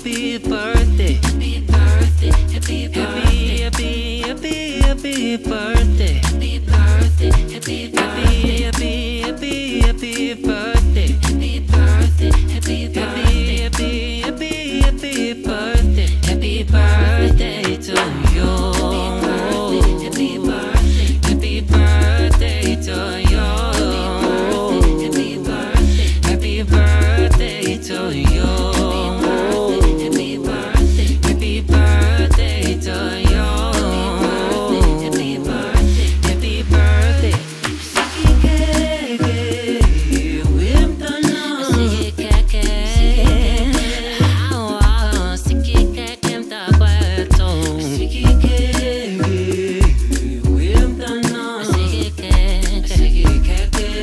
happy birthday. Happy birthday, happy birthday, happy, happy, happy birthday. Happy birthday, happy birthday, happy, happy, happy birthday. Happy birthday, happy birthday, happy, happy, happy birthday. Happy birthday to you. Happy birthday, happy birthday to you. Happy birthday, happy birthday to you. Happy birthday, happy birthday to you. Happy birthday, happy birthday.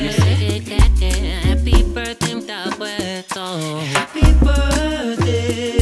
Happy birthday.